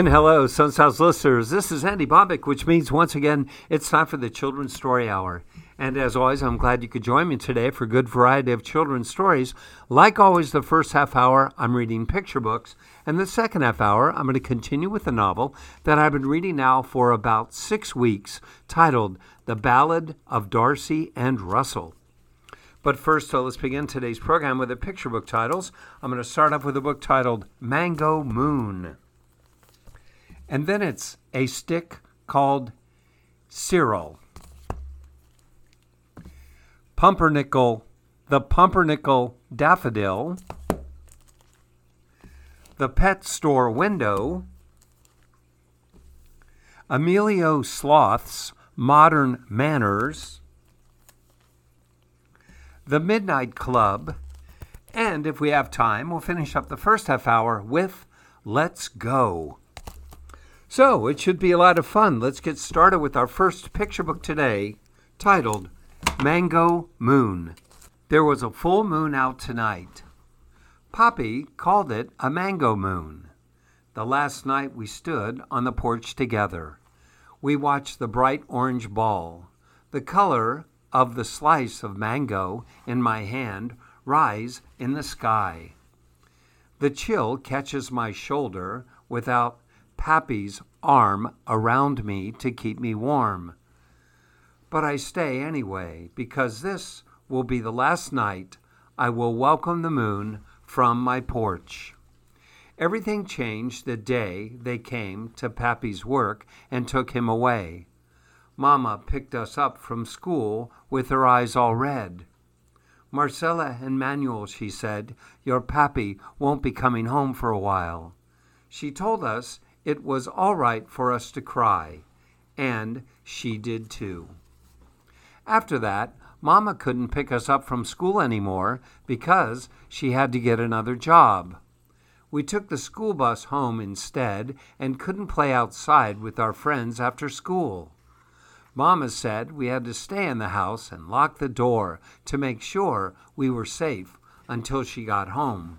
And hello, Sun's House listeners. This is Andy Bobbick, which means once again it's time for the Children's Story Hour. And as always, I'm glad you could join me today for a good variety of children's stories. Like always, the first half hour, I'm reading picture books. And the second half hour, I'm going to continue with a novel that I've been reading now for about 6 weeks, titled The Ballad of Darcy and Russell. But first, let's begin today's program with the picture book titles. I'm going to start off with a book titled Mango Moon. And then it's a stick called Cyril. Pumpernickel, the pumpernickel daffodil. The pet store window. Emilio Sloth's modern manners. The Midnight Club. And if we have time, we'll finish up the first half hour with Let's Go. So, it should be a lot of fun. Let's get started with our first picture book today, titled Mango Moon. There was a full moon out tonight. Poppy called it a mango moon. The last night we stood on the porch together. We watched the bright orange ball, the color of the slice of mango in my hand, rise in the sky. The chill catches my shoulder without Pappy's arm around me to keep me warm. But I stay anyway, because this will be the last night I will welcome the moon from my porch. Everything changed the day they came to Pappy's work and took him away. Mama picked us up from school with her eyes all red. Marcella and Manuel, she said, your Pappy won't be coming home for a while. She told us it was all right for us to cry, and she did too. After that, Mama couldn't pick us up from school anymore because she had to get another job. We took the school bus home instead and couldn't play outside with our friends after school. Mama said we had to stay in the house and lock the door to make sure we were safe until she got home.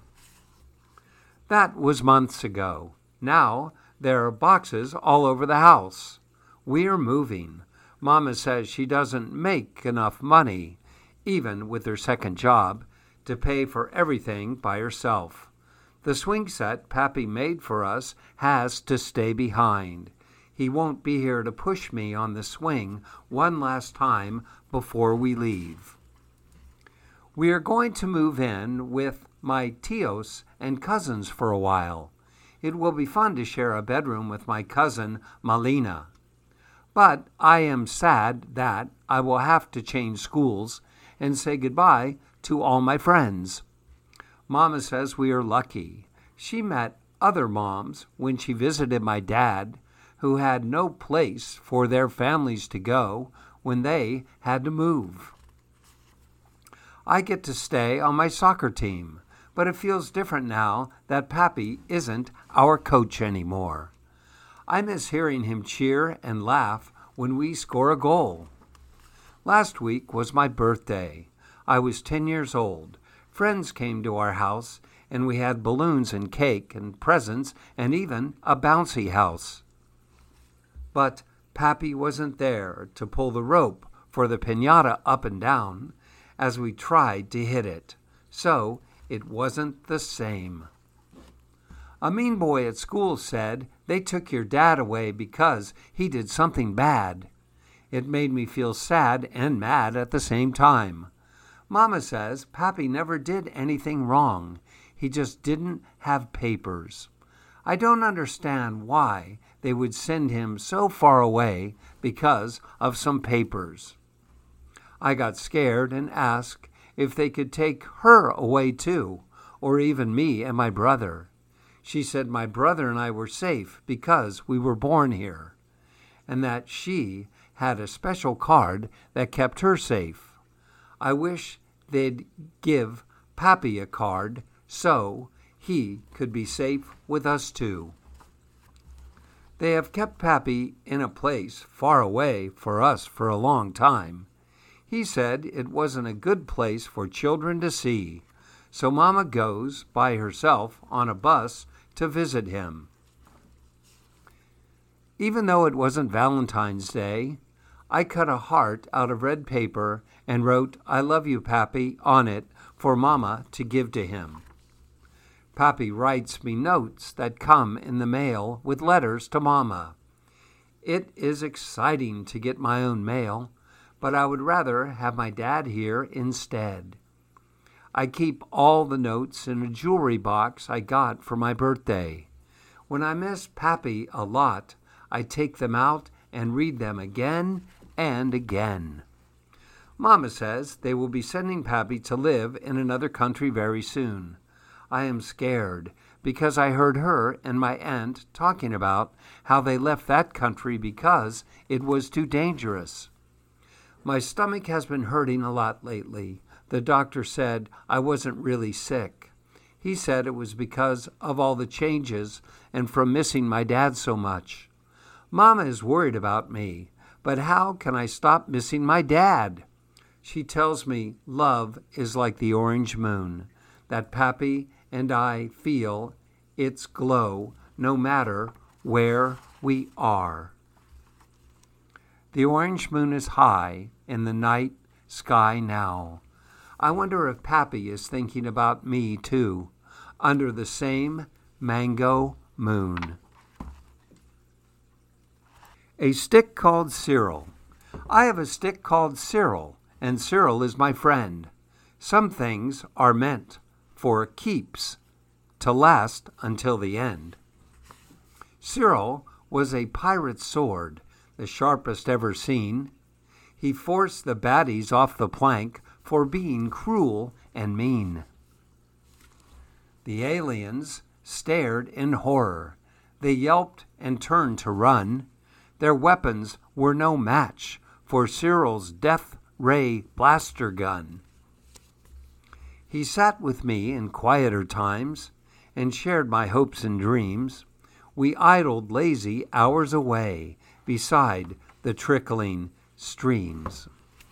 That was months ago. Now, there are boxes all over the house. We're moving. Mama says she doesn't make enough money, even with her second job, to pay for everything by herself. The swing set Pappy made for us has to stay behind. He won't be here to push me on the swing one last time before we leave. We are going to move in with my tios and cousins for a while. It will be fun to share a bedroom with my cousin, Malina. But I am sad that I will have to change schools and say goodbye to all my friends. Mama says we are lucky. She met other moms when she visited my dad, who had no place for their families to go when they had to move. I get to stay on my soccer team, but it feels different now that Pappy isn't our coach anymore. I miss hearing him cheer and laugh when we score a goal. Last week was my birthday. I was 10 years old. Friends came to our house, and we had balloons and cake and presents and even a bouncy house. But Pappy wasn't there to pull the rope for the piñata up and down as we tried to hit it. So it wasn't the same. A mean boy at school said they took your dad away because he did something bad. It made me feel sad and mad at the same time. Mama says Pappy never did anything wrong. He just didn't have papers. I don't understand why they would send him so far away because of some papers. I got scared and asked if they could take her away too, or even me and my brother. She said my brother and I were safe because we were born here, and that she had a special card that kept her safe. I wish they'd give Pappy a card so he could be safe with us too. They have kept Pappy in a place far away for us for a long time. He said it wasn't a good place for children to see, so Mama goes by herself on a bus to visit him. Even though it wasn't Valentine's Day, I cut a heart out of red paper and wrote, "I love you, Pappy," on it for Mama to give to him. Pappy writes me notes that come in the mail with letters to Mama. It is exciting to get my own mail, but I would rather have my dad here instead. I keep all the notes in a jewelry box I got for my birthday. When I miss Pappy a lot, I take them out and read them again and again. Mama says they will be sending Pappy to live in another country very soon. I am scared because I heard her and my aunt talking about how they left that country because it was too dangerous. My stomach has been hurting a lot lately. The doctor said I wasn't really sick. He said it was because of all the changes and from missing my dad so much. Mama is worried about me, but how can I stop missing my dad? She tells me love is like the orange moon, that Pappy and I feel its glow no matter where we are. The orange moon is high in the night sky now. I wonder if Pappy is thinking about me too, under the same mango moon. A stick called Cyril. I have a stick called Cyril, and Cyril is my friend. Some things are meant for keeps, to last until the end. Cyril was a pirate's sword, the sharpest ever seen. He forced the baddies off the plank for being cruel and mean. The aliens stared in horror. They yelped and turned to run. Their weapons were no match for Cyril's death ray blaster gun. He sat with me in quieter times and shared my hopes and dreams. We idled lazy hours away beside the trickling streams.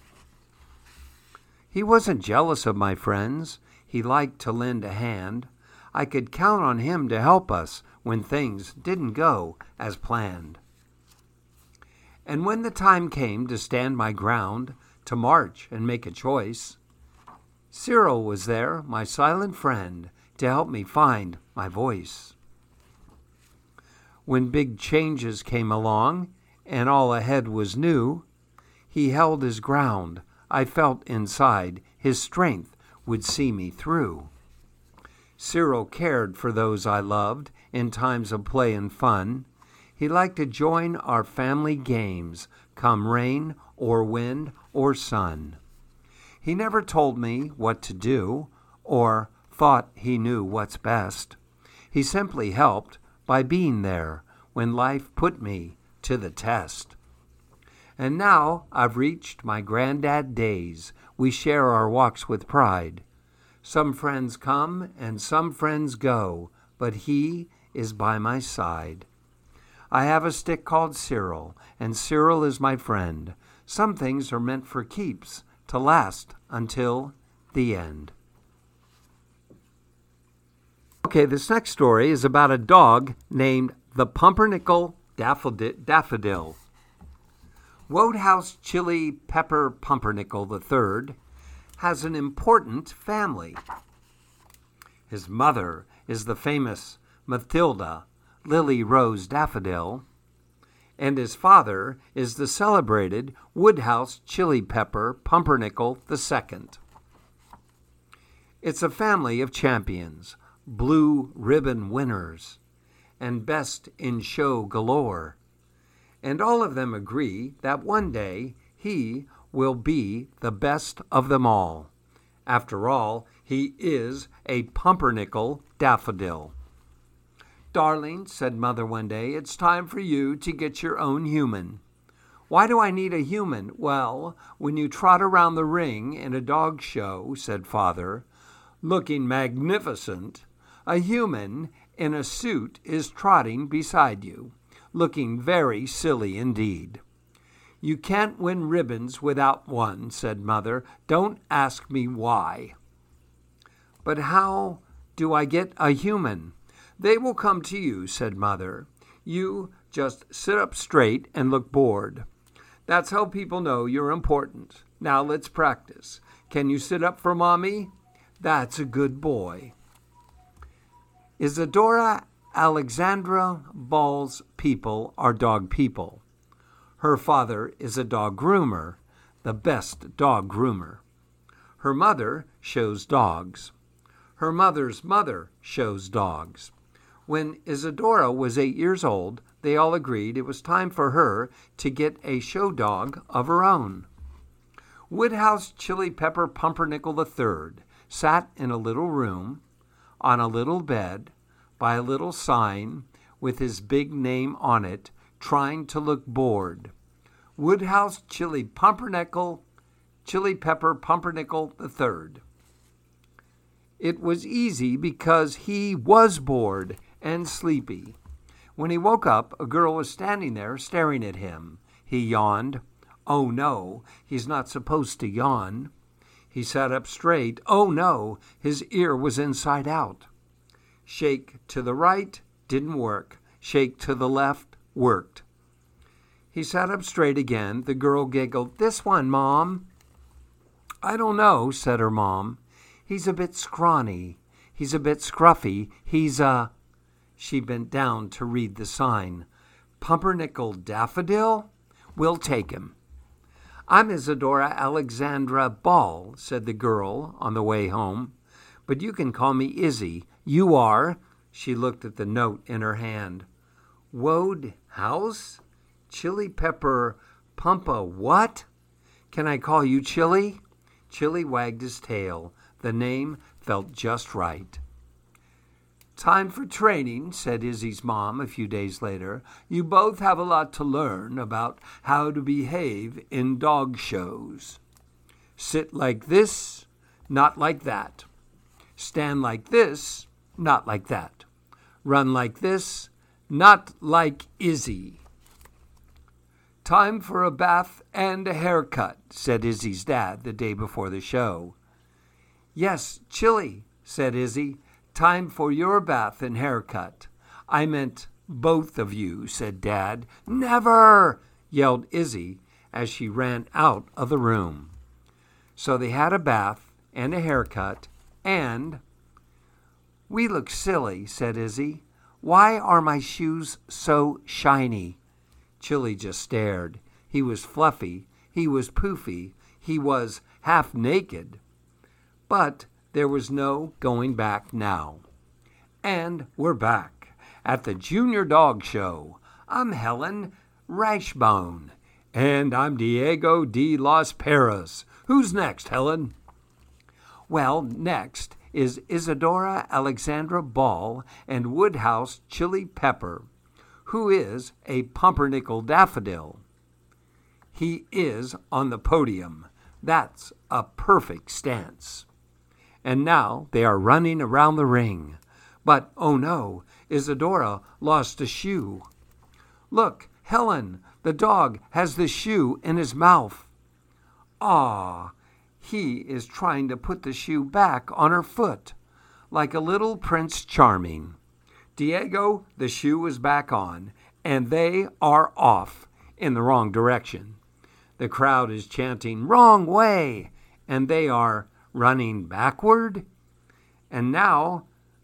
He wasn't jealous of my friends. He liked to lend a hand. I could count on him to help us when things didn't go as planned. And when the time came to stand my ground, to march and make a choice, Cyril was there, my silent friend, to help me find my voice. When big changes came along and all ahead was new, he held his ground. I felt inside his strength would see me through. Cyril cared for those I loved in times of play and fun. He liked to join our family games, come rain or wind or sun. He never told me what to do or thought he knew what's best. He simply helped by being there when life put me to the test. And now I've reached my granddad days. We share our walks with pride. Some friends come and some friends go, but he is by my side. I have a stick called Cyril, and Cyril is my friend. Some things are meant for keeps, to last until the end. Okay, this next story is about a dog named the Pumpernickel Daffodil. Wodehouse Chili Pepper Pumpernickel III has an important family. His mother is the famous Mathilda Lily Rose Daffodil, and his father is the celebrated Wodehouse Chili Pepper Pumpernickel II. It's a family of champions, blue ribbon winners, and best in show galore. And all of them agree that one day he will be the best of them all. After all, he is a pumpernickel daffodil. "Darling," said Mother one day, "it's time for you to get your own human." "Why do I need a human?" "Well, when you trot around the ring in a dog show," said Father, looking magnificent, "a human in a suit is trotting beside you, looking very silly indeed." "You can't win ribbons without one," said Mother. "Don't ask me why." "But how do I get a human?" "They will come to you," said Mother. "You Just sit up straight and look bored. That's how people know you're important. Now let's practice. Can you sit up for Mommy? That's a good boy. Isadora Alexandra Ball's people are dog people. Her father is a dog groomer, the best dog groomer. Her mother shows dogs. Her mother's mother shows dogs. When Isadora was 8 years old, they all agreed it was time for her to get a show dog of her own. Woodhouse Chili Pepper Pumpernickel III sat in a little room, on a little bed, by a little sign with his big name on it, trying to look bored. Woodhouse Chili Pepper Pumpernickel III. It was easy because he was bored and sleepy. When he woke up, a girl was standing there staring at him. He yawned. Oh no, he's not supposed to yawn. He sat up straight. Oh no, his ear was inside out. Shake to the right didn't work. Shake to the left worked. He sat up straight again. The girl giggled. This one, Mom. I don't know, said her mom. He's a bit scrawny. He's a bit scruffy. She bent down to read the sign. Pumpernickel Daffodil? We'll take him. I'm Isadora Alexandra Ball, said the girl on the way home. But you can call me Izzy. You are. She looked at the note in her hand. Woodhouse? Chili Pepper Pumpa what? Can I call you Chili? Chili wagged his tail. The name felt just right. Time for training, said Izzy's mom a few days later. You both have a lot to learn about how to behave in dog shows. Sit like this, not like that. Stand like this, not like that. Run like this, not like Izzy. Time for a bath and a haircut, said Izzy's dad the day before the show. Yes, Chili, said Izzy. Time for your bath and haircut. I meant both of you, said Dad. Never, yelled Izzy as she ran out of the room. So they had a bath and a haircut and... We look silly, said Izzy. Why are my shoes so shiny? Chili just stared. He was fluffy. He was poofy. He was half naked. But there was no going back now. And we're back at the Junior Dog Show. I'm Helen Rashbone. And I'm Diego de los Peras. Who's next, Helen? Well, next is Isadora Alexandra Ball and Woodhouse Chili Pepper, who is a pumpernickel daffodil. He is on the podium. That's a perfect stance. And now they are running around the ring. But, oh no, Isadora lost a shoe. Look, Helen, the dog has the shoe in his mouth. Ah, he is trying to put the shoe back on her foot, like a little Prince Charming. Diego, the shoe is back on, and they are off in the wrong direction. The crowd is chanting, wrong way, and they are running backward. And now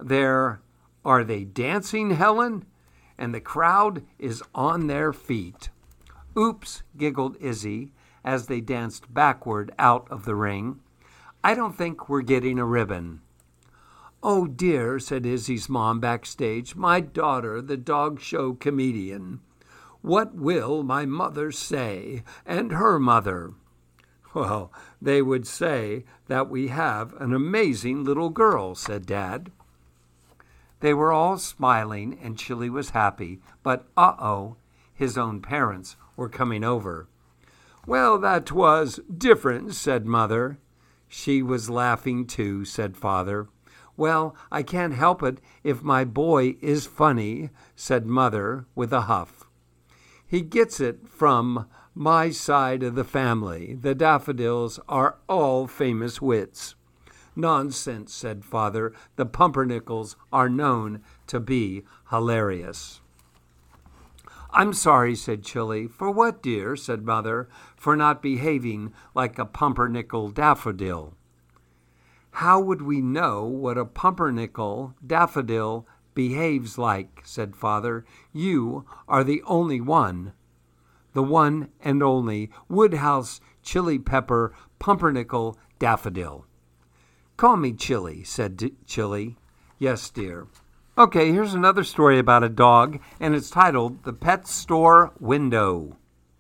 are they dancing, Helen? And the crowd is on their feet. Oops, giggled Izzy as they danced backward out of the ring. I don't think we're getting a ribbon. Oh dear, said Izzy's mom backstage, my daughter, the dog show comedian. What will my mother say, and her mother? Well, they would say that we have an amazing little girl, said Dad. They were all smiling, and Chili was happy, but his own parents were coming over. Well, that was different, said Mother. She was laughing too, said Father. Well, I can't help it if my boy is funny, said Mother with a huff. He gets it from my side of the family. The daffodils are all famous wits. Nonsense, said Father. The pumpernickels are known to be hilarious. I'm sorry, said Chili. For what, dear? Said Mother. For not behaving like a pumpernickel daffodil. How would we know what a pumpernickel daffodil behaves like? Said Father. You are the only one. The one and only Woodhouse Chili Pepper Pumpernickel Daffodil. Call me Chili, said Chili. Yes, dear. Okay, here's another story about a dog, and it's titled The Pet Store Window.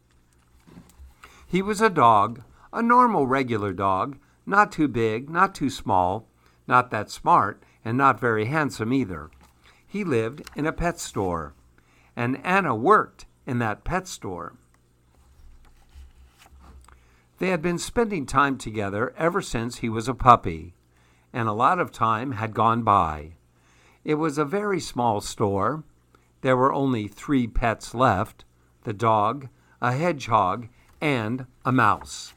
He was a dog, a normal regular dog, not too big, not too small, not that smart, and not very handsome either. He lived in a pet store, and Anna worked in that pet store. They had been spending time together ever since he was a puppy, and a lot of time had gone by. It was a very small store. There were only 3 pets left, the dog, a hedgehog, and a mouse.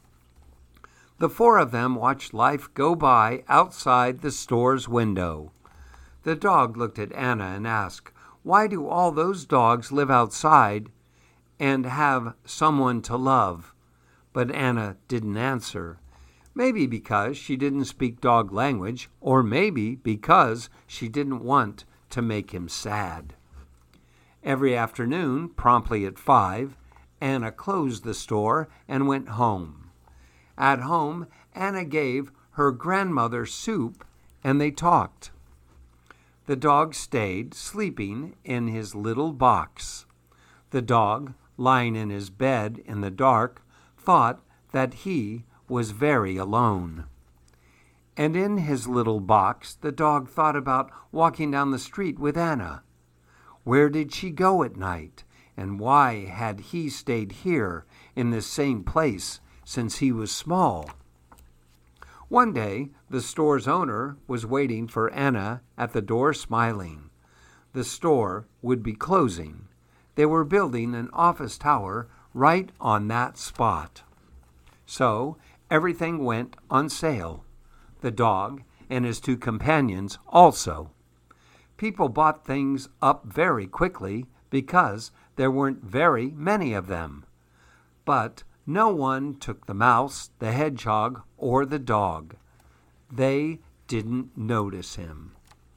The 4 of them watched life go by outside the store's window. The dog looked at Anna and asked, "Why do all those dogs live outside and have someone to love?" But Anna didn't answer. Maybe because she didn't speak dog language, or maybe because she didn't want to make him sad. Every afternoon, promptly at 5, Anna closed the store and went home. At home, Anna gave her grandmother soup, and they talked. The dog stayed sleeping in his little box. The dog, lying in his bed in the dark, thought that he was very alone. And in his little box, the dog thought about walking down the street with Anna. Where did she go at night? And why had he stayed here in this same place since he was small? One day, the store's owner was waiting for Anna at the door smiling. The store would be closing. They were building an office tower right on that spot. So everything went on sale. The dog and his 2 companions also. People bought things up very quickly because there weren't very many of them. But no one took the mouse, the hedgehog, or the dog. They didn't notice him.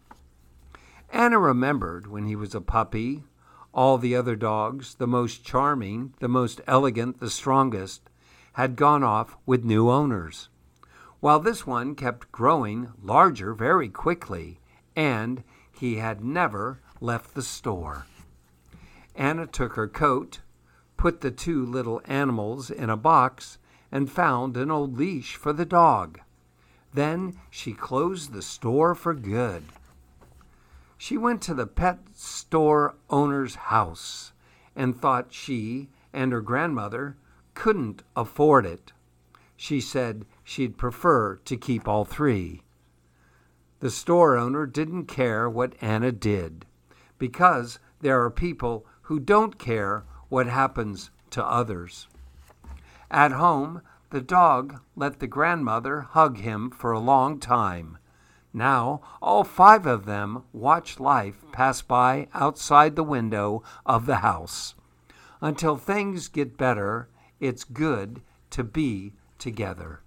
Anna remembered when he was a puppy. All the other dogs, the most charming, the most elegant, the strongest, had gone off with new owners, while this one kept growing larger very quickly, and he had never left the store. Anna took her coat, put the 2 little animals in a box, and found an old leash for the dog. Then she closed the store for good. She went to the pet store owner's house and thought she and her grandmother couldn't afford it. She said she'd prefer to keep all 3. The store owner didn't care what Anna did, because there are people who don't care what happens to others. At home, the dog let the grandmother hug him for a long time. Now, all 5 of them watch life pass by outside the window of the house. Until things get better, it's good to be together.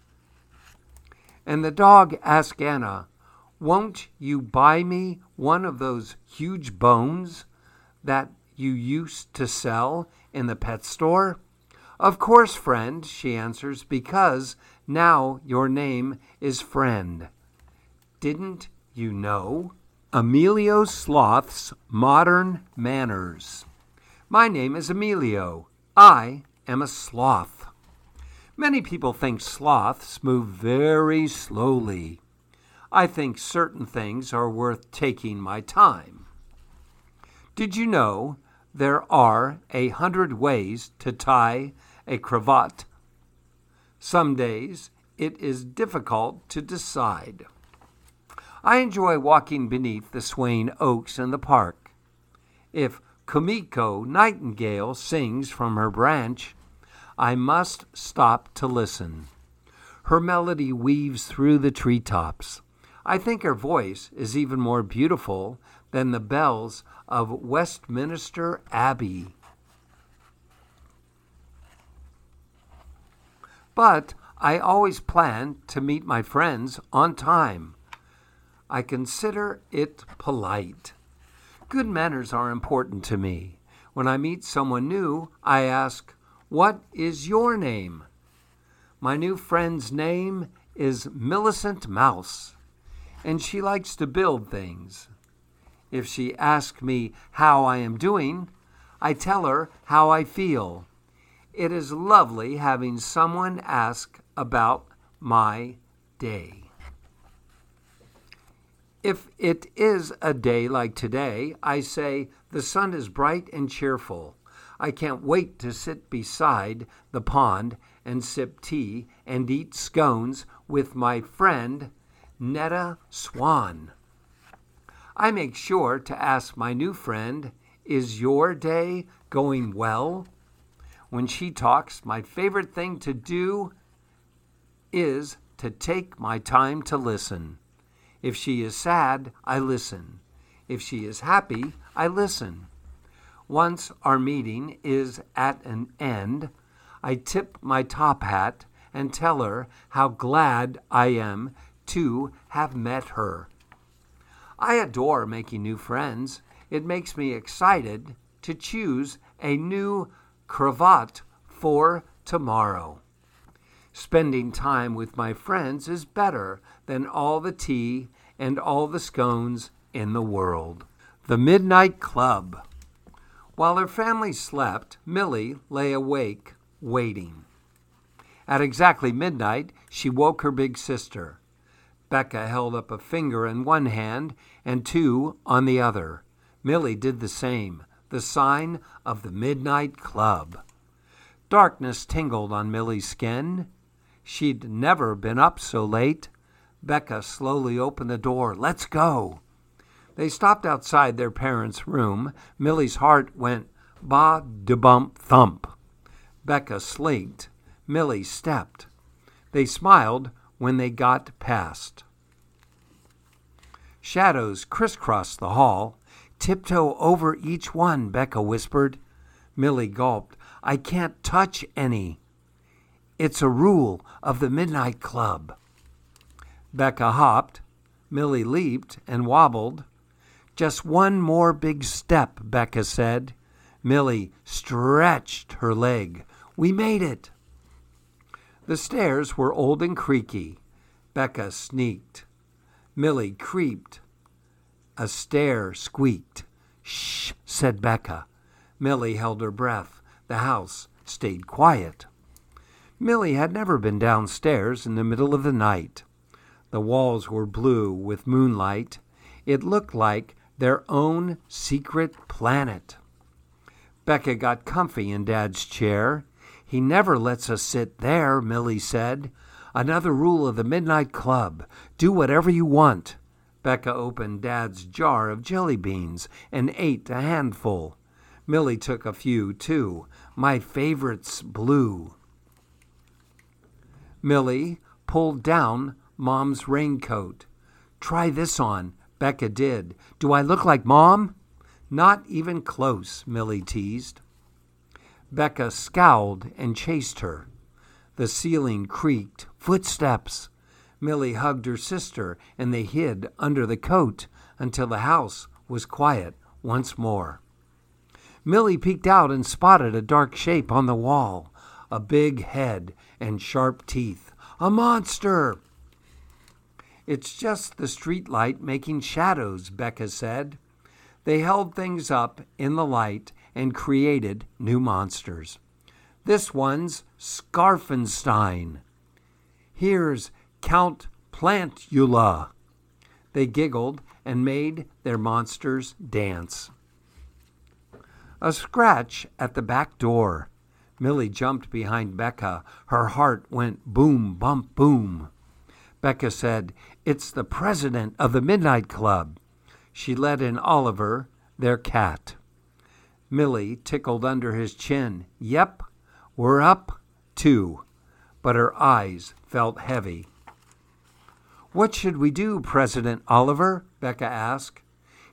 And the dog asked Anna, "Won't you buy me one of those huge bones that you used to sell in the pet store?" "Of course, friend," she answers, "because now your name is Friend." Didn't you know? Emilio Sloth's Modern Manners. My name is Emilio. I am a sloth. Many people think sloths move very slowly. I think certain things are worth taking my time. Did you know there are 100 ways to tie a cravat? Some days it is difficult to decide. I enjoy walking beneath the swaying oaks in the park. If Kumiko Nightingale sings from her branch, I must stop to listen. Her melody weaves through the treetops. I think her voice is even more beautiful than the bells of Westminster Abbey. But I always plan to meet my friends on time. I consider it polite. Good manners are important to me. When I meet someone new, I ask, "What is your name?" My new friend's name is Millicent Mouse, and she likes to build things. If she asks me how I am doing, I tell her how I feel. It is lovely having someone ask about my day. If it is a day like today, I say, "The sun is bright and cheerful. I can't wait to sit beside the pond and sip tea and eat scones with my friend Netta Swan." I make sure to ask my new friend, "Is your day going well?" When she talks, my favorite thing to do is to take my time to listen. If she is sad, I listen. If she is happy, I listen. Once our meeting is at an end, I tip my top hat and tell her how glad I am to have met her. I adore making new friends. It makes me excited to choose a new cravat for tomorrow. Spending time with my friends is better than all the tea and all the scones in the world. The Midnight Club. While her family slept, Millie lay awake, waiting. At exactly midnight, she woke her big sister. Becca held up a finger in one hand and two on the other. Millie did the same, the sign of the Midnight Club. Darkness tingled on Millie's skin. She'd never been up so late. Becca slowly opened the door. "Let's go." They stopped outside their parents' room. Millie's heart went ba-da-bump-thump. Becca slinked. Millie stepped. They smiled when they got past. Shadows crisscrossed the hall. "Tiptoe over each one," Becca whispered. Millie gulped. "I can't touch any. It's a rule of the Midnight Club." Becca hopped. Millie leaped and wobbled. "Just one more big step," Becca said. Millie stretched her leg. "We made it." The stairs were old and creaky. Becca sneaked. Millie creeped. A stair squeaked. "Shh," said Becca. Millie held her breath. The house stayed quiet. Millie had never been downstairs in the middle of the night. The walls were blue with moonlight. It looked like their own secret planet. Becca got comfy in Dad's chair. "He never lets us sit there," Millie said. "Another rule of the Midnight Club. Do whatever you want." Becca opened Dad's jar of jelly beans and ate a handful. Millie took a few, too. "My favorite's blue." Millie pulled down Mom's raincoat. "Try this on." Becca did. "Do I look like Mom?" "Not even close," Millie teased. Becca scowled and chased her. The ceiling creaked. Footsteps. Millie hugged her sister, and they hid under the coat until the house was quiet once more. Millie peeked out and spotted a dark shape on the wall, a big head and sharp teeth. "A monster!" "It's just the street light making shadows," Becca said. They held things up in the light and created new monsters. "This one's Scarfenstein." "Here's Count Plantula." They giggled and made their monsters dance. A scratch at the back door. Millie jumped behind Becca. Her heart went boom, bump, boom. Becca said, "It's the president of the Midnight Club." She let in Oliver, their cat. Millie tickled under his chin. "Yep, we're up, too." But her eyes felt heavy. "What should we do, President Oliver?" Becca asked.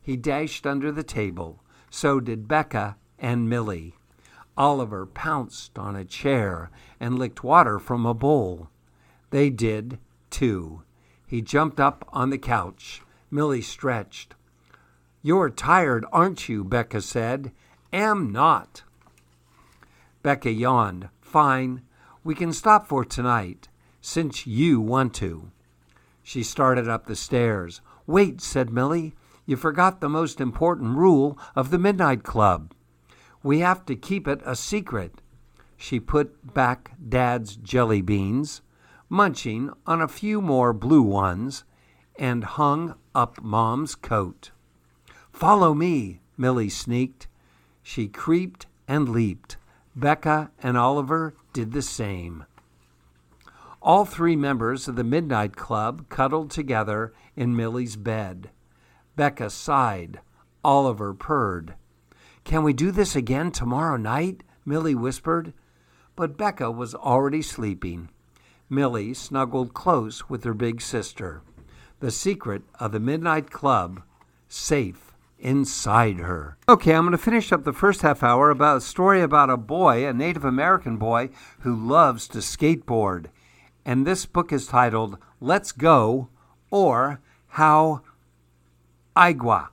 He dashed under the table. So did Becca and Millie. Oliver pounced on a chair and licked water from a bowl. They did, too. He jumped up on the couch. Millie stretched. "You're tired, aren't you?" Becca said. "Am not." Becca yawned. "Fine. We can stop for tonight, since you want to." She started up the stairs. "Wait," said Millie. "You forgot the most important rule of the Midnight Club. We have to keep it a secret." She put back Dad's jelly beans, munching on a few more blue ones, and hung up Mom's coat. "Follow me," Millie sneaked. She creeped and leaped. Becca and Oliver did the same. All three members of the Midnight Club cuddled together in Millie's bed. Becca sighed. Oliver purred. "Can we do this again tomorrow night?" Millie whispered. But Becca was already sleeping. Millie snuggled close with her big sister. The secret of the Midnight Club, safe inside her. Okay, I'm going to finish up the first half hour about a story about a boy, a Native American boy, who loves to skateboard. And this book is titled Let's Go, or How Aigua.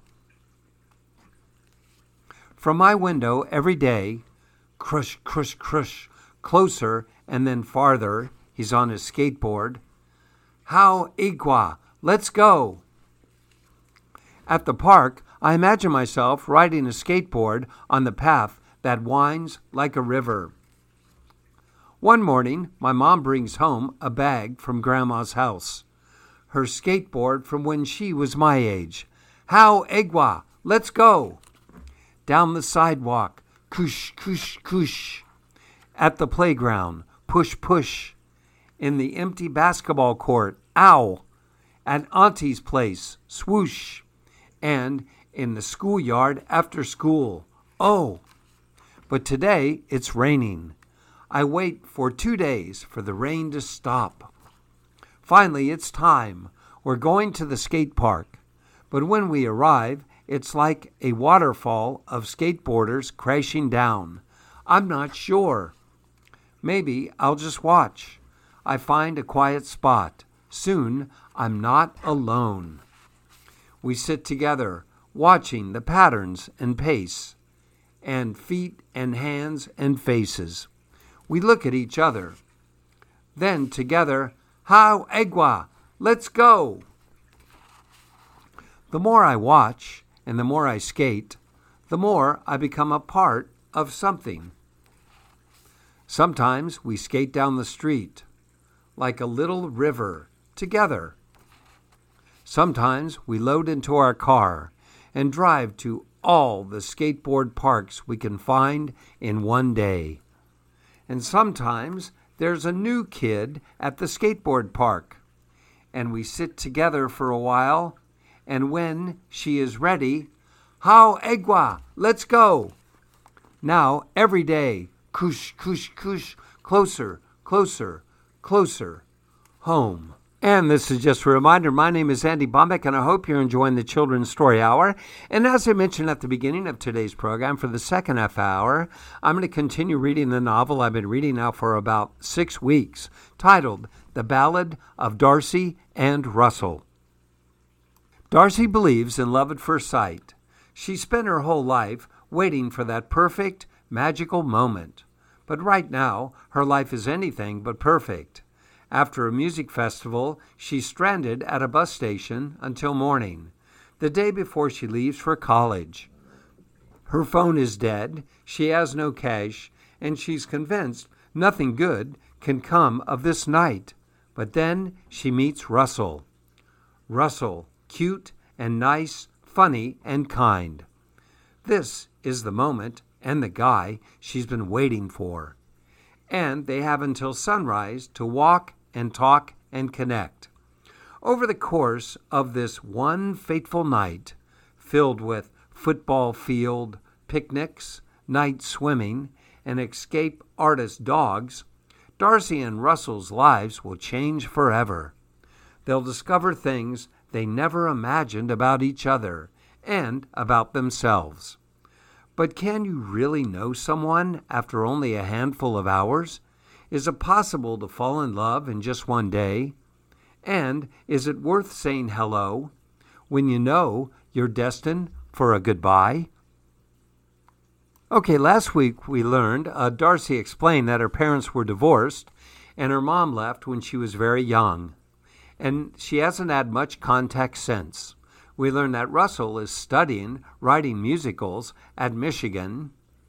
From my window every day, crush, crush, crush, closer and then farther, he's on his skateboard. How Aigua, let's go. At the park, I imagine myself riding a skateboard on the path that winds like a river. One morning, my mom brings home a bag from Grandma's house. Her skateboard from when she was my age. How Aigua, let's go. Down the sidewalk, kush, kush, kush. At the playground, push, push. In the empty basketball court, ow. At Auntie's place, swoosh. And in the schoolyard after school, oh. But today it's raining. I wait for 2 days for the rain to stop. Finally, it's time. We're going to the skate park. But when we arrive, it's like a waterfall of skateboarders crashing down. I'm not sure. Maybe I'll just watch. I find a quiet spot. Soon, I'm not alone. We sit together, watching the patterns and pace, and feet and hands and faces. We look at each other. Then together, how Aigua, let's go. The more I watch and the more I skate, the more I become a part of something. Sometimes we skate down the street like a little river together. Sometimes we load into our car and drive to all the skateboard parks we can find in one day. And sometimes there's a new kid at the skateboard park, and we sit together for a while, and when she is ready, how Aigua, let's go. Now every day, kush, kush, kush, closer, closer, closer, home. And this is just a reminder, my name is Andy Bombeck, and I hope you're enjoying the Children's Story Hour. And as I mentioned at the beginning of today's program, for the second half hour, I'm going to continue reading the novel I've been reading now for about 6 weeks, titled The Ballad of Darcy and Russell. Darcy believes in love at first sight. She spent her whole life waiting for that perfect, magical moment. But right now, her life is anything but perfect. After a music festival, she's stranded at a bus station until morning, the day before she leaves for college. Her phone is dead, she has no cash, and she's convinced nothing good can come of this night. But then she meets Russell. Russell, cute and nice, funny and kind. This is the moment and the guy she's been waiting for. And they have until sunrise to walk and talk and connect. Over the course of this one fateful night, filled with football field, picnics, night swimming, and escape artist dogs, Darcy and Russell's lives will change forever. They'll discover things they never imagined about each other, and about themselves. But can you really know someone after only a handful of hours? Is it possible to fall in love in just one day? And is it worth saying hello when you know you're destined for a goodbye? Okay, last week we learned Darcy explained that her parents were divorced and her mom left when she was very young. And she hasn't had much contact since. We learned that Russell is studying writing musicals at Michigan,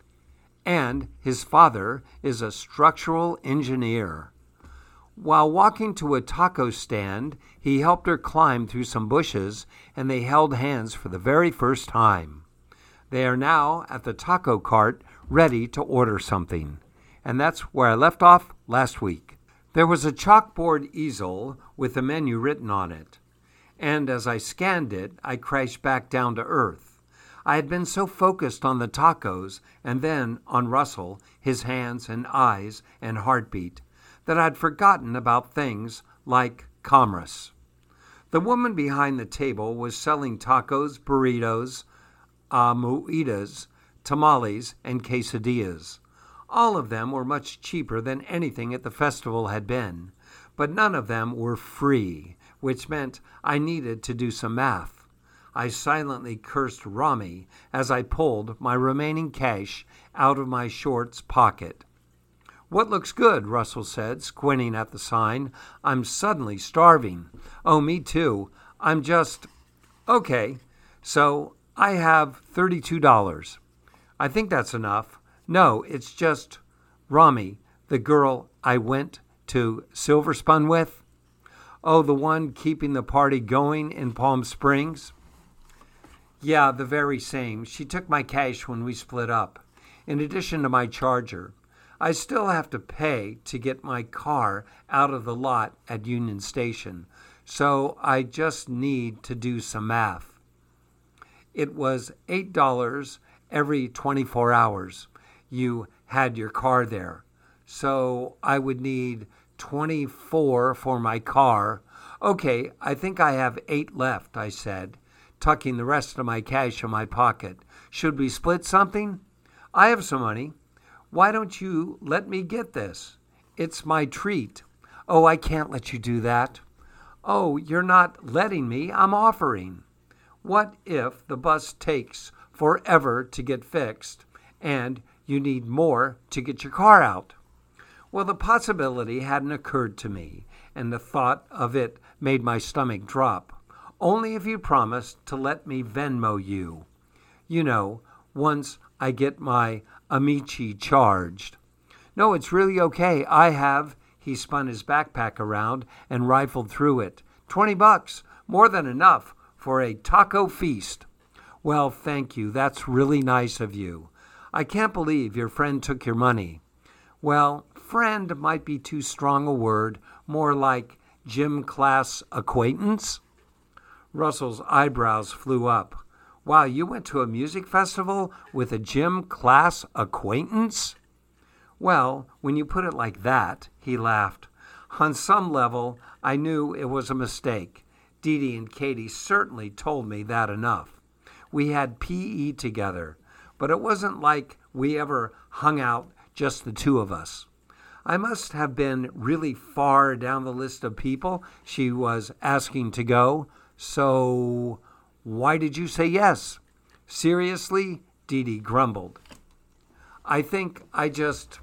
and his father is a structural engineer. While walking to a taco stand, he helped her climb through some bushes, and they held hands for the very first time. They are now at the taco cart, ready to order something. And that's where I left off last week. There was a chalkboard easel with the menu written on it. And as I scanned it, I crashed back down to earth. I had been so focused on the tacos and then on Russell, his hands and eyes and heartbeat, that I'd forgotten about things like commerce. The woman behind the table was selling tacos, burritos, mojitas, tamales, and quesadillas. All of them were much cheaper than anything at the festival had been, but none of them were free, which meant I needed to do some math. I silently cursed Rami as I pulled my remaining cash out of my shorts pocket. "What looks good?" Russell said, squinting at the sign. "I'm suddenly starving." "Oh, me too. I'm just..." "Okay, so I have $32. I think that's enough." "No, it's just Rami, the girl I went to Silver Spun with." "Oh, the one keeping the party going in Palm Springs?" "Yeah, the very same. She took my cash when we split up, in addition to my charger. I still have to pay to get my car out of the lot at Union Station, so I just need to do some math." It was $8 every 24 hours. You had your car there. So I would need 24 for my car. "Okay, I think I have 8 left," I said, tucking the rest of my cash in my pocket. "Should we split something?" "I have some money. Why don't you let me get this? It's my treat." "Oh, I can't let you do that." "Oh, you're not letting me. I'm offering." "What if the bus takes forever to get fixed and you need more to get your car out?" Well, the possibility hadn't occurred to me, and the thought of it made my stomach drop. "Only if you promise to let me Venmo you. You know, once I get my Amici charged." "No, it's really okay. I have..." He spun his backpack around and rifled through it. $20, more than enough for a taco feast." "Well, thank you. That's really nice of you. I can't believe your friend took your money." "Well, friend might be too strong a word, more like gym class acquaintance." Russell's eyebrows flew up. "Wow, you went to a music festival with a gym class acquaintance?" "Well, when you put it like that," he laughed. "On some level, I knew it was a mistake. Dee Dee and Katie certainly told me that enough. We had PE together, but it wasn't like we ever hung out just the two of us. I must have been really far down the list of people she was asking to go. So why did you say yes?" "Seriously?" Dee Dee grumbled. "I think I just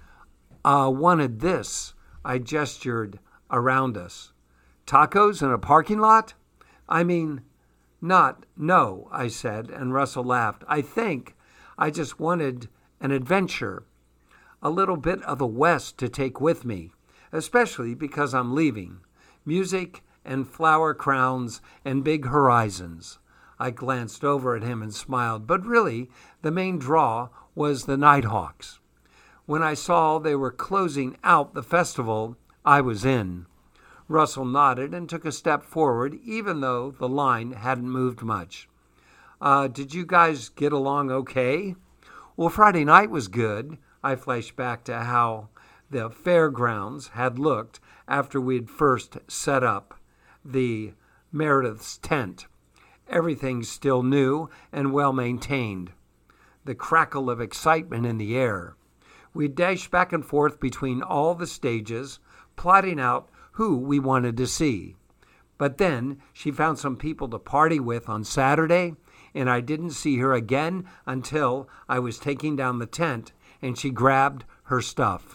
wanted this." I gestured around us. "Tacos in a parking lot?" "I mean, no," I said, and Russell laughed. "I think I just wanted an adventure, a little bit of the West to take with me, especially because I'm leaving. Music and flower crowns and big horizons." I glanced over at him and smiled, but really the main draw was the Nighthawks. When I saw they were closing out the festival, I was in. Russell nodded and took a step forward, even though the line hadn't moved much. "Did you guys get along okay?" "Well, Friday night was good." I flashed back to how the fairgrounds had looked after we'd first set up the Meredith's tent. Everything's still new and well maintained. The crackle of excitement in the air. We dashed back and forth between all the stages, plotting out who we wanted to see. But then she found some people to party with on Saturday, and I didn't see her again until I was taking down the tent and she grabbed her stuff.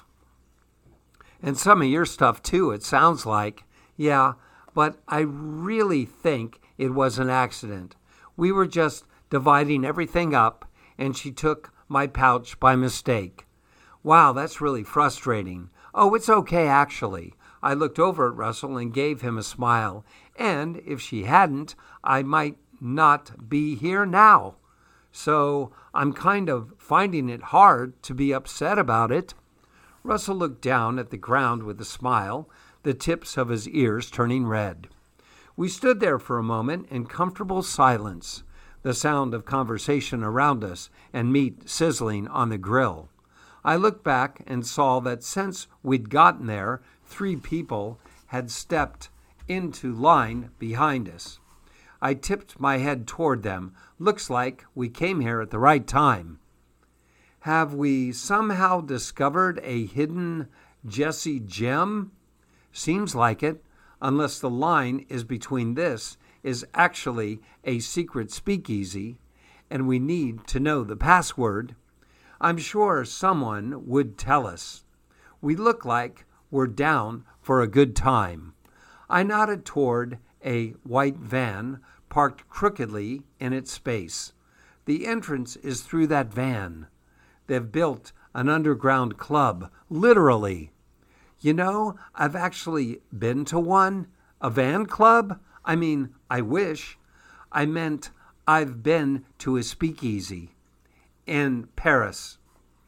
And some of your stuff too, it sounds like. Yeah, but I really think it was an accident. We were just dividing everything up, and she took my pouch by mistake. Wow, that's really frustrating. Oh, it's okay, actually. I looked over at Russell and gave him a smile, and if she hadn't, I might not be here now. So I'm kind of finding it hard to be upset about it. Russell looked down at the ground with a smile, the tips of his ears turning red. We stood there for a moment in comfortable silence, the sound of conversation around us and meat sizzling on the grill. I looked back and saw that since we'd gotten there, 3 people had stepped into line behind us. I tipped my head toward them. Looks like we came here at the right time. Have we somehow discovered a hidden Jesse gem? Seems like it, unless the line is between this is actually a secret speakeasy, and we need to know the password. I'm sure someone would tell us. We look like we're down for a good time. I nodded toward a white van parked crookedly in its space. The entrance is through that van. They've built an underground club, literally. You know, I've actually been to one, a van club. I mean, I wish. I meant I've been to a speakeasy in Paris,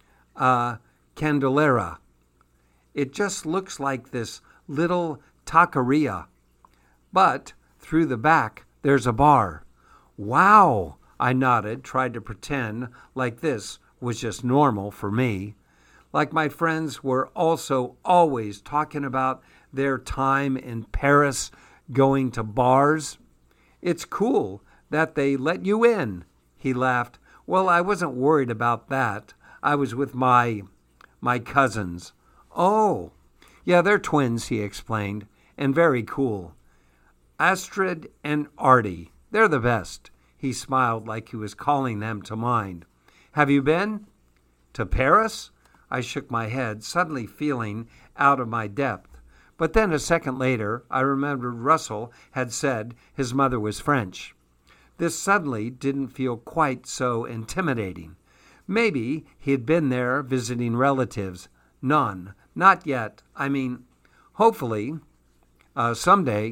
Candelera. It just looks like this little taqueria. But through the back, there's a bar. Wow, I nodded, tried to pretend like this was just normal for me. Like my friends were also always talking about their time in Paris, going to bars. It's cool that they let you in, he laughed. Well, I wasn't worried about that. I was with my cousins. Oh, yeah, they're twins, he explained, and very cool. Astrid and Artie, they're the best. He smiled like he was calling them to mind. Have you been? To Paris? I shook my head, suddenly feeling out of my depth. But then a second later, I remembered Russell had said his mother was French. This suddenly didn't feel quite so intimidating. Maybe he had been there visiting relatives. None. Not yet. I mean, hopefully, someday.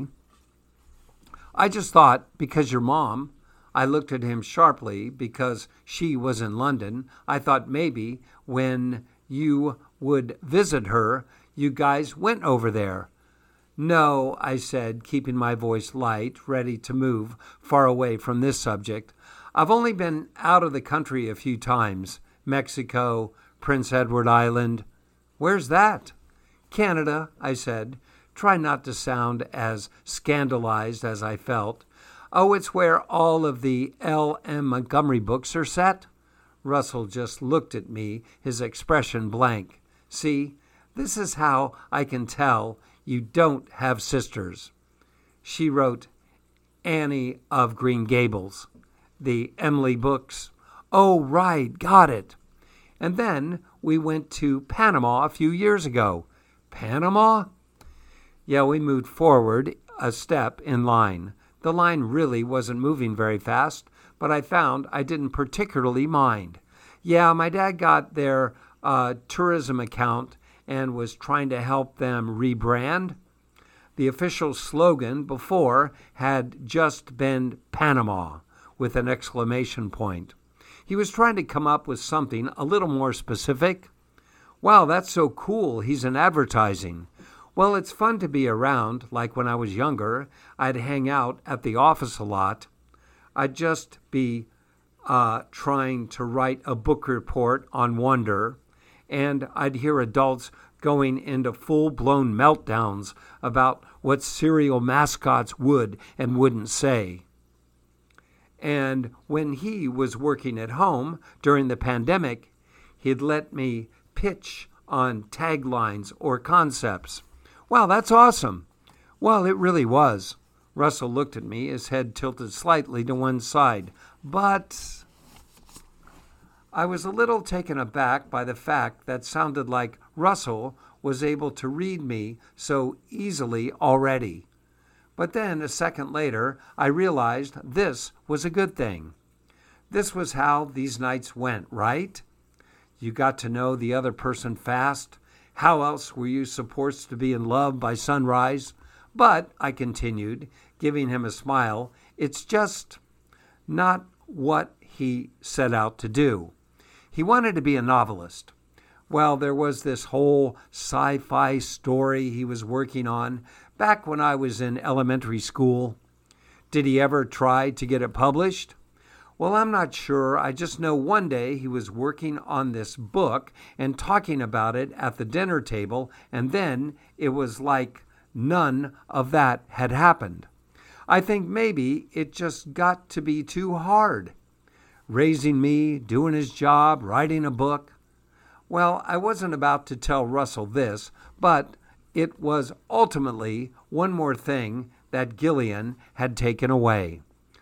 I just thought, because your mom, I looked at him sharply because she was in London, I thought maybe when you would visit her, you guys went over there. No, I said, keeping my voice light, ready to move far away from this subject. I've only been out of the country a few times. Mexico, Prince Edward Island. Where's that? Canada, I said. Try not to sound as scandalized as I felt. Oh, it's where all of the L.M. Montgomery books are set? Russell just looked at me, his expression blank. See, this is how I can tell you don't have sisters. She wrote Annie of Green Gables, the Emily books. Oh, right, got it. And then we went to Panama a few years ago. Panama? Yeah, we moved forward a step in line. The line really wasn't moving very fast, but I found I didn't particularly mind. Yeah, my dad got their tourism account and was trying to help them rebrand. The official slogan before had just been Panama with an exclamation point. He was trying to come up with something a little more specific. Wow, that's so cool. He's in advertising. Well, it's fun to be around. Like when I was younger, I'd hang out at the office a lot. I'd just be trying to write a book report on Wonder, and I'd hear adults going into full-blown meltdowns about what cereal mascots would and wouldn't say. And when he was working at home during the pandemic, he'd let me pitch on taglines or concepts. Wow, that's awesome. Well, it really was. Russell looked at me, his head tilted slightly to one side. But I was a little taken aback by the fact that sounded like Russell was able to read me so easily already. But then, a second later, I realized this was a good thing. This was how these nights went, right? You got to know the other person fast. How else were you supposed to be in love by sunrise? But, I continued, giving him a smile, it's just not what he set out to do. He wanted to be a novelist. Well, there was this whole sci-fi story he was working on back when I was in elementary school. Did he ever try to get it published? Well, I'm not sure. I just know one day he was working on this book and talking about it at the dinner table, and then it was like none of that had happened. I think maybe it just got to be too hard. Raising me, doing his job, writing a book. Well, I wasn't about to tell Russell this, but it was ultimately one more thing that Gillian had taken away.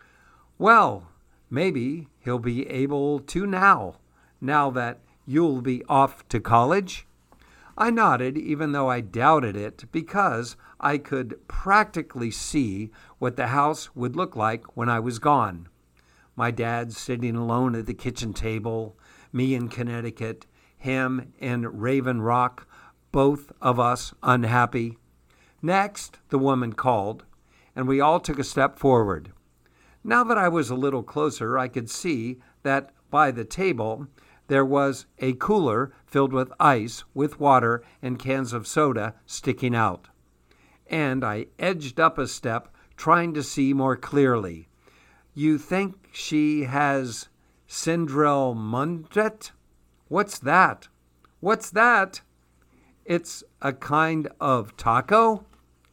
Well, maybe he'll be able to now that you'll be off to college. I nodded, even though I doubted it, because I could practically see what the house would look like when I was gone. My dad sitting alone at the kitchen table, me in Connecticut, him in Raven Rock, both of us unhappy. Next, the woman called, and we all took a step forward. Now that I was a little closer, I could see that by the table there was a cooler filled with ice, with water and cans of soda sticking out. And I edged up a step, trying to see more clearly. You think she has Syndrell Mundet? What's that? What's that? It's a kind of taco?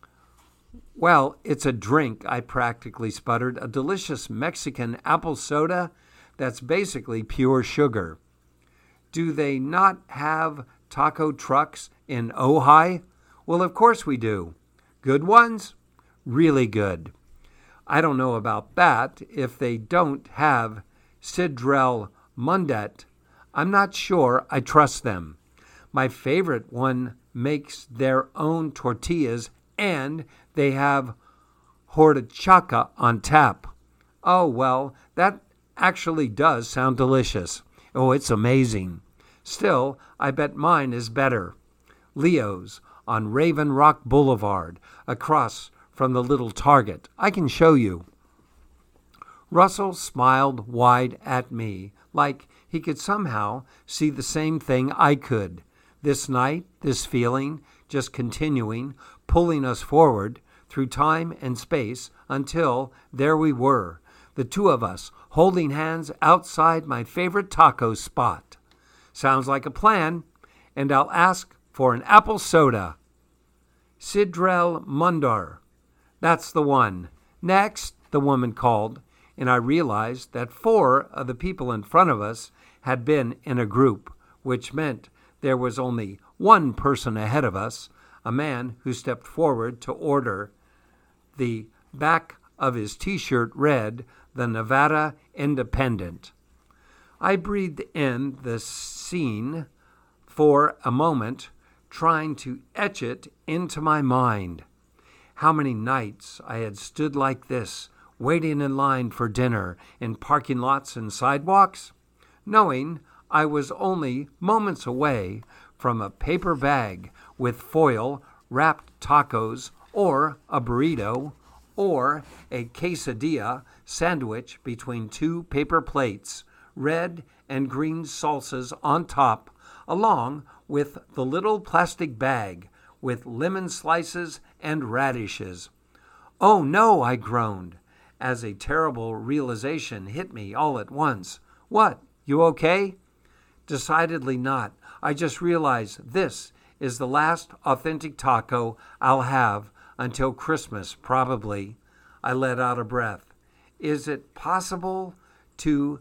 Well, it's a drink, I practically sputtered. A delicious Mexican apple soda that's basically pure sugar. Do they not have taco trucks in Ojai? Well, of course we do. Good ones? Really good. I don't know about that. If they don't have Syndrell Mundet, I'm not sure I trust them. My favorite one makes their own tortillas, and they have horchata on tap. Oh, well, that actually does sound delicious. Oh, it's amazing. Still, I bet mine is better. Leo's on Raven Rock Boulevard, across from the little Target. I can show you. Russell smiled wide at me, like he could somehow see the same thing I could. This night, this feeling, just continuing, pulling us forward through time and space until there we were, the two of us holding hands outside my favorite taco spot. Sounds like a plan, and I'll ask for an apple soda. Syndrell Mundet. That's the one. Next, the woman called, and I realized that 4 of the people in front of us had been in a group, which meant there was only one person ahead of us, a man who stepped forward to order. The back of his T-shirt read, "The Nevada Independent." I breathed in the scene for a moment, trying to etch it into my mind. How many nights I had stood like this, waiting in line for dinner in parking lots and sidewalks, knowing I was only moments away from a paper bag with foil wrapped tacos or a burrito or a quesadilla sandwich between 2 paper plates, red and green salsas on top, along with the little plastic bag with lemon slices and radishes. Oh no, I groaned, as a terrible realization hit me all at once. What, you okay? Decidedly not. I just realized this is the last authentic taco I'll have until Christmas, probably. I let out a breath. Is it possible to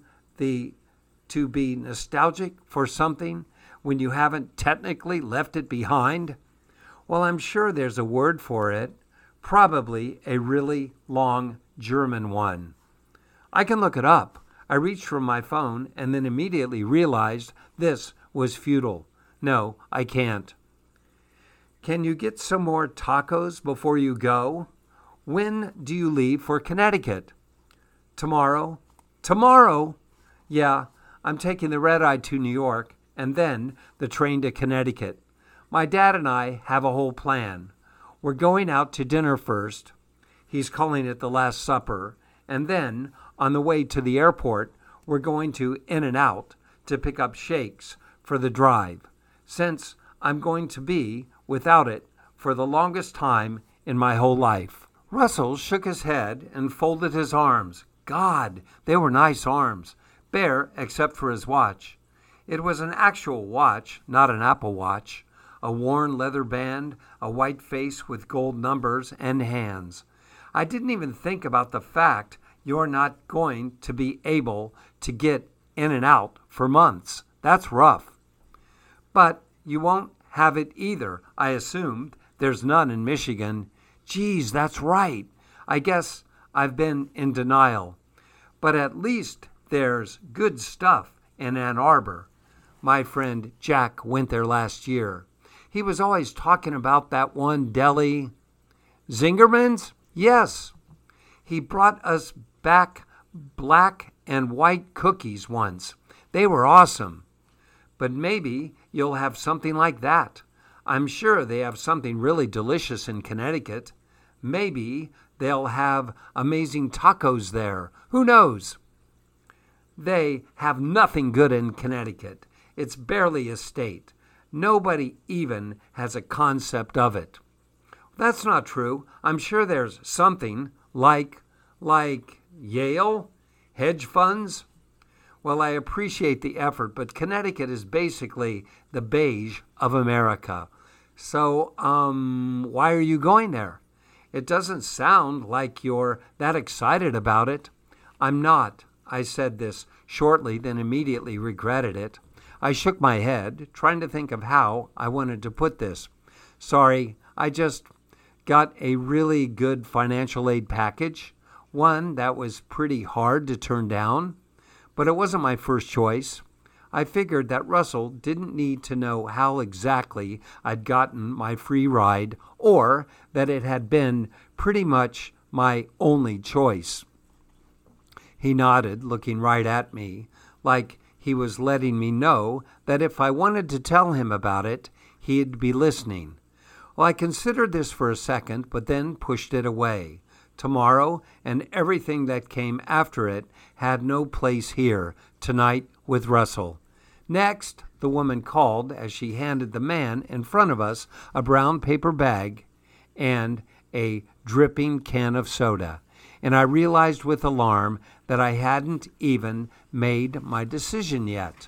be nostalgic for something when you haven't technically left it behind? Well, I'm sure there's a word for it, probably a really long German one. I can look it up. I reached for my phone and then immediately realized this was futile. No, I can't. Can you get some more tacos before you go? When do you leave for Connecticut? Tomorrow. Tomorrow? Yeah, I'm taking the red eye to New York and then the train to Connecticut. My dad and I have a whole plan. We're going out to dinner first. He's calling it the Last Supper. And then, on the way to the airport, we're going to In-N-Out to pick up shakes for the drive, since I'm going to be without it for the longest time in my whole life. Russell shook his head and folded his arms. God, they were nice arms, bare except for his watch. It was an actual watch, not an Apple Watch, a worn leather band, a white face with gold numbers and hands. I didn't even think about the fact you're not going to be able to get In-N-Out for months. That's rough. But you won't have it either, I assumed. There's none in Michigan. Geez, that's right. I guess I've been in denial. But at least there's good stuff in Ann Arbor. My friend Jack went there last year. He was always talking about that one deli. Zingerman's? Yes. He brought us back black and white cookies once. They were awesome. But maybe you'll have something like that. I'm sure they have something really delicious in Connecticut. Maybe they'll have amazing tacos there. Who knows? They have nothing good in Connecticut. It's barely a state. Nobody even has a concept of it. That's not true. I'm sure there's something like Yale, hedge funds. Well, I appreciate the effort, but Connecticut is basically the beige of America. So, why are you going there? It doesn't sound like you're that excited about it. I'm not. I said this shortly, then immediately regretted it. I shook my head, trying to think of how I wanted to put this. Sorry, I just got a really good financial aid package, one that was pretty hard to turn down, but it wasn't my first choice. I figured that Russell didn't need to know how exactly I'd gotten my free ride or that it had been pretty much my only choice. He nodded, looking right at me, like he was letting me know that if I wanted to tell him about it, he'd be listening. Well, I considered this for a second, but then pushed it away. Tomorrow and everything that came after it had no place here tonight with Russell. Next, the woman called as she handed the man in front of us a brown paper bag and a dripping can of soda. And I realized with alarm that I hadn't even made my decision yet.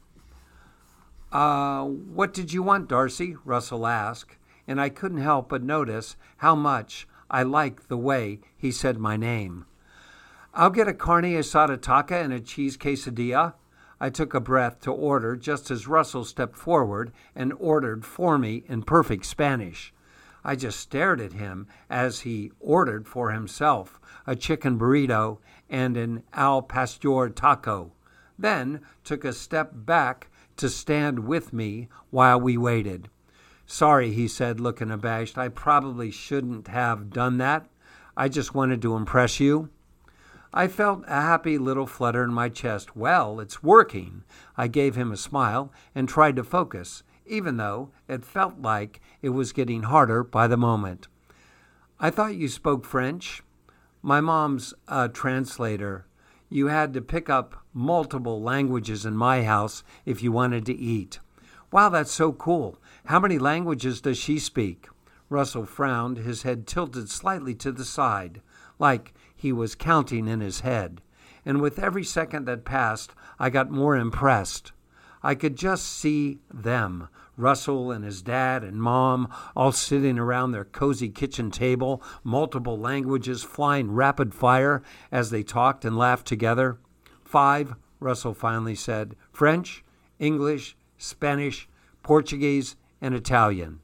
What did you want, Darcy? Russell asked, and I couldn't help but notice how much I liked the way he said my name. I'll get a carne asada taca and a cheese quesadilla. I took a breath to order just as Russell stepped forward and ordered for me in perfect Spanish. I just stared at him as he ordered for himself a chicken burrito and an al pastor taco, then took a step back to stand with me while we waited. Sorry, he said, looking abashed. I probably shouldn't have done that. I just wanted to impress you. I felt a happy little flutter in my chest. Well, it's working. I gave him a smile and tried to focus, even though it felt like it was getting harder by the moment. I thought you spoke French. My mom's a translator. You had to pick up multiple languages in my house if you wanted to eat. Wow, that's so cool. How many languages does she speak? Russell frowned, his head tilted slightly to the side, like he was counting in his head. And with every second that passed, I got more impressed. I could just see them, Russell and his dad and mom all sitting around their cozy kitchen table, multiple languages flying rapid fire as they talked and laughed together. 5, Russell finally said. French, English, Spanish, Portuguese, and Italian.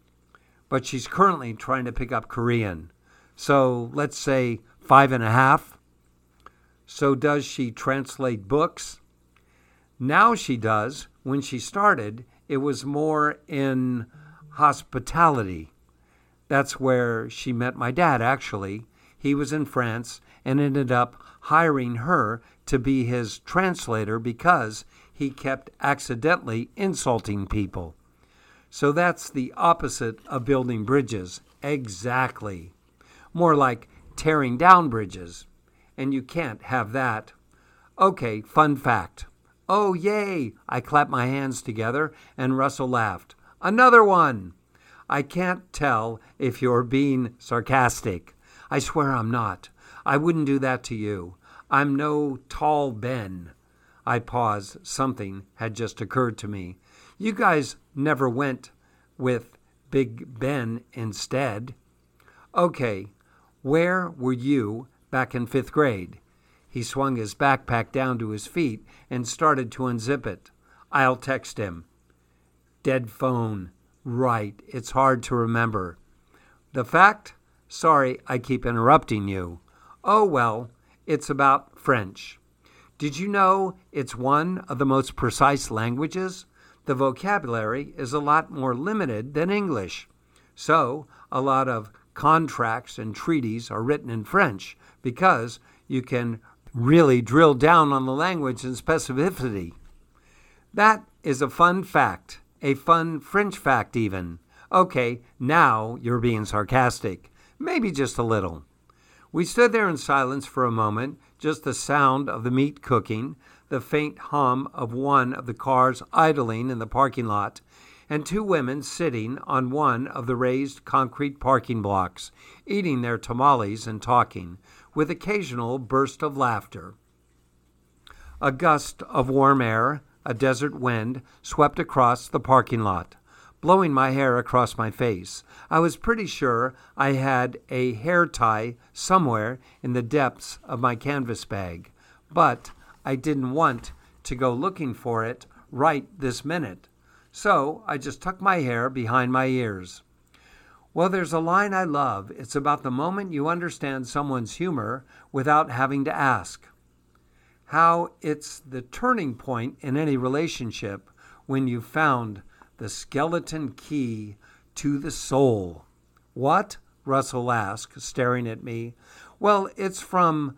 But she's currently trying to pick up Korean. So let's say 5.5. So does she translate books? Now she does. When she started, it was more in hospitality. That's where she met my dad, actually. He was in France and ended up hiring her to be his translator because he kept accidentally insulting people. So that's the opposite of building bridges. Exactly. More like tearing down bridges. And you can't have that. Okay, fun fact. Oh, yay! I clapped my hands together and Russell laughed. Another one! I can't tell if you're being sarcastic. I swear I'm not. I wouldn't do that to you. I'm no tall Ben. I paused. Something had just occurred to me. You guys never went with Big Ben instead. Okay, where were you back in 5th grade? He swung his backpack down to his feet and started to unzip it. I'll text him. Dead phone. Right, it's hard to remember. The fact? Sorry, I keep interrupting you. Oh, well, it's about French. Did you know it's one of the most precise languages? The vocabulary is a lot more limited than English. So, a lot of contracts and treaties are written in French because you can really drill down on the language and specificity. That is a fun fact, a fun French fact even. Okay, now you're being sarcastic. Maybe just a little. We stood there in silence for a moment, just the sound of the meat cooking, the faint hum of one of the cars idling in the parking lot, and 2 women sitting on one of the raised concrete parking blocks, eating their tamales and talking, with occasional burst of laughter. A gust of warm air, a desert wind, swept across the parking lot, blowing my hair across my face. I was pretty sure I had a hair tie somewhere in the depths of my canvas bag, but I didn't want to go looking for it right this minute. So I just tucked my hair behind my ears. Well, there's a line I love. It's about the moment you understand someone's humor without having to ask. How it's the turning point in any relationship when you've found the skeleton key to the soul. What? Russell asked, staring at me. Well, it's from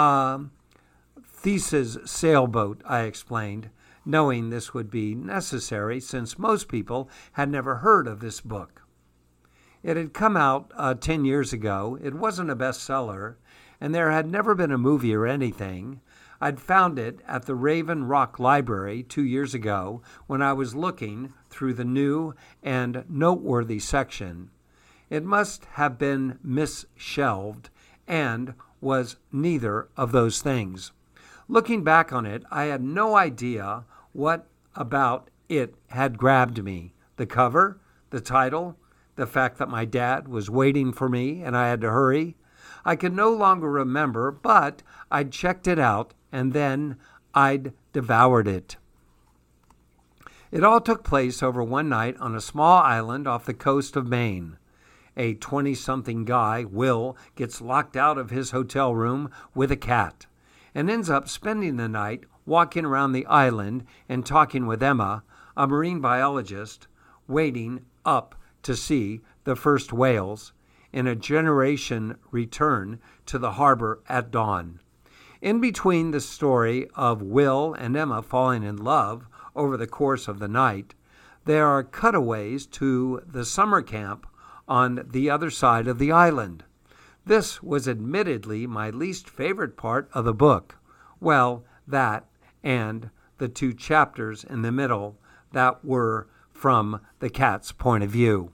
Theseus Sailboat, I explained, knowing this would be necessary since most people had never heard of this book. It had come out 10 years ago. It wasn't a bestseller, and there had never been a movie or anything. I'd found it at the Raven Rock Library 2 years ago when I was looking through the new and noteworthy section. It must have been misshelved and was neither of those things. Looking back on it, I had no idea what about it had grabbed me. The cover, the title, the fact that my dad was waiting for me and I had to hurry. I could no longer remember, but I'd checked it out and then I'd devoured it. It all took place over one night on a small island off the coast of Maine. A 20-something guy, Will, gets locked out of his hotel room with a cat and ends up spending the night walking around the island and talking with Emma, a marine biologist, waiting up to see the first whales in a generation return to the harbor at dawn. In between the story of Will and Emma falling in love over the course of the night, there are cutaways to the summer camp on the other side of the island. This was admittedly my least favorite part of the book. Well, that and the 2 chapters in the middle that were from the cat's point of view.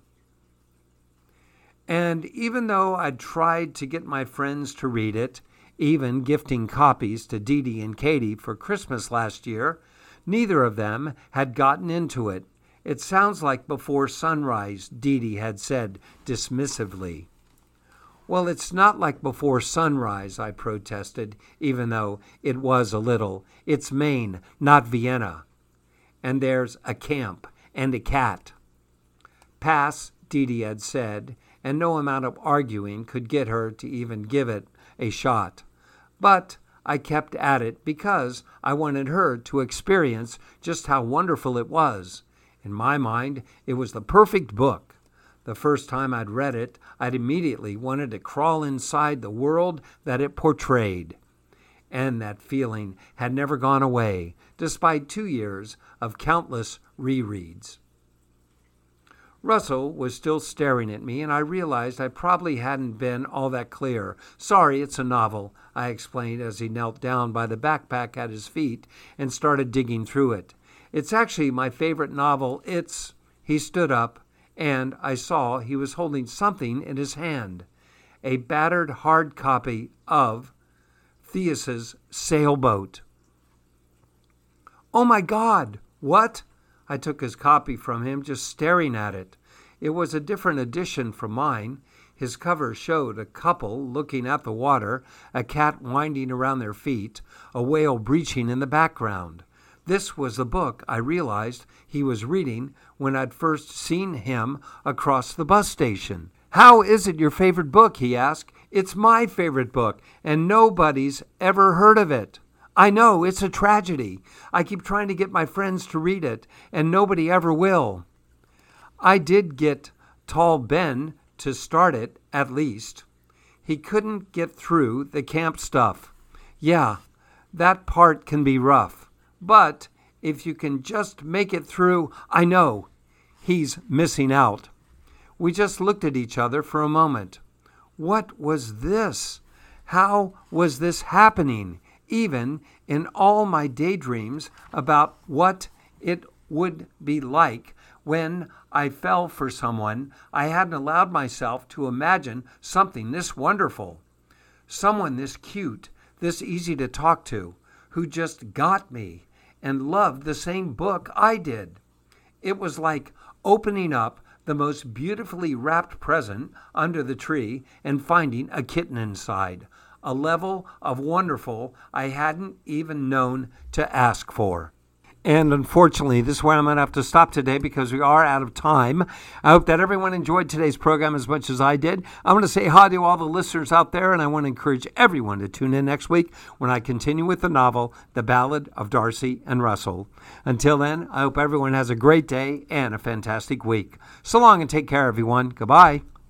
And even though I'd tried to get my friends to read it, even gifting copies to Dee Dee and Katie for Christmas last year, neither of them had gotten into it. It sounds like Before Sunrise, Dee Dee had said dismissively. Well, it's not like Before Sunrise, I protested, even though it was a little. It's Maine, not Vienna. And there's a camp and a cat. Pass, Dee Dee had said, and no amount of arguing could get her to even give it a shot. But I kept at it because I wanted her to experience just how wonderful it was. In my mind, it was the perfect book. The first time I'd read it, I'd immediately wanted to crawl inside the world that it portrayed. And that feeling had never gone away, despite 2 years of countless rereads. Russell was still staring at me, and I realized I probably hadn't been all that clear. Sorry, it's a novel, I explained as he knelt down by the backpack at his feet and started digging through it. It's actually my favorite novel. He stood up, and I saw he was holding something in his hand, a battered hard copy of Theseus's Sailboat. Oh my God, what? I took his copy from him, just staring at it. It was a different edition from mine. His cover showed a couple looking at the water, a cat winding around their feet, a whale breaching in the background. This was the book I realized he was reading when I'd first seen him across the bus station. How is it your favorite book? He asked. It's my favorite book, and nobody's ever heard of it. I know, it's a tragedy. I keep trying to get my friends to read it, and nobody ever will. I did get Tall Ben to start it, at least. He couldn't get through the camp stuff. Yeah, that part can be rough. But if you can just make it through, I know he's missing out. We just looked at each other for a moment. What was this? How was this happening? Even in all my daydreams about what it would be like when I fell for someone, I hadn't allowed myself to imagine something this wonderful. Someone this cute, this easy to talk to, who just got me and loved the same book I did. It was like opening up the most beautifully wrapped present under the tree and finding a kitten inside. A level of wonderful I hadn't even known to ask for. And unfortunately, this is where I'm going to have to stop today because we are out of time. I hope that everyone enjoyed today's program as much as I did. I'm going to say hi to all the listeners out there, and I want to encourage everyone to tune in next week when I continue with the novel, The Ballad of Darcy and Russell. Until then, I hope everyone has a great day and a fantastic week. So long and take care, everyone. Goodbye.